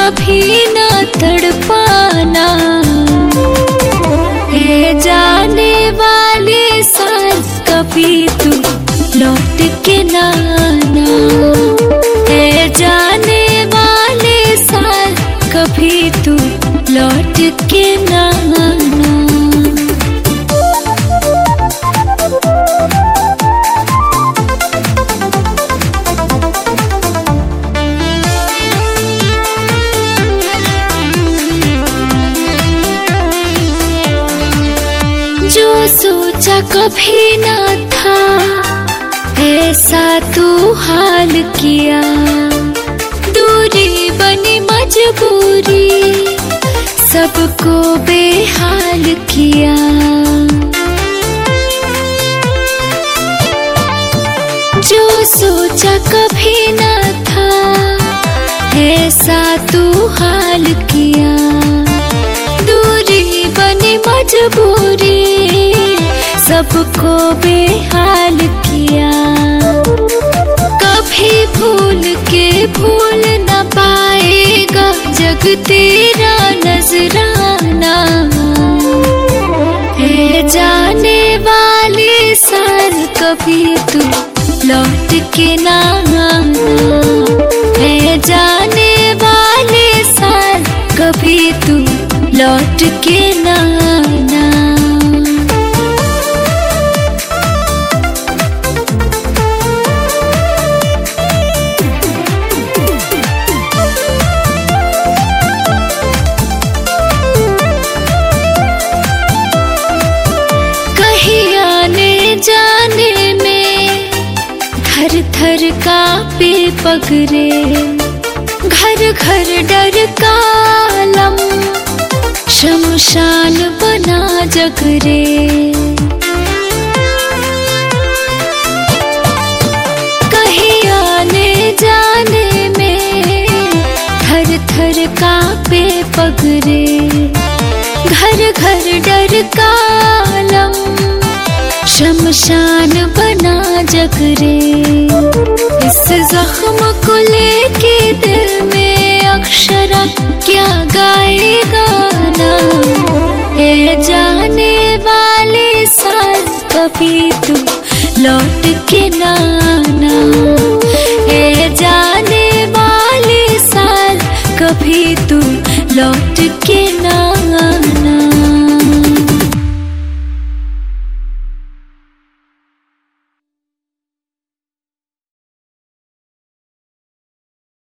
कभी ना तड़पाना, है जाने वाले साल कभी तू लौट के ना आना, है जाने वाले साल कभी तू लौट के ना आना। जो सोचा कभी ना था ऐसा तू हाल किया, दूरी बनी मजबूरी सबको बेहाल किया। जो सोचा कभी ना था ऐसा तू हाल किया, दूरी बनी मजबूरी सबको बेहाल किया। कभी भूल के भूल न पाएगा जग तेरा नजराना, है जाने वाले साल कभी तू लौट के ना आना, है जाने वाले साल कभी तू लौट के ना आना। कहीं आने जाने में थर थर कांपे पगरे, घर घर डर का आलम शमशान बना जगरे। कहीं आने जाने में थर थर कांपे पगरे, घर घर डर का आलम शमशान बना जगरे। इस जख्म को लेके दिल में अक्षरा क्या गाएगा ना, है जाने वाले साल कभी तू लौट के ना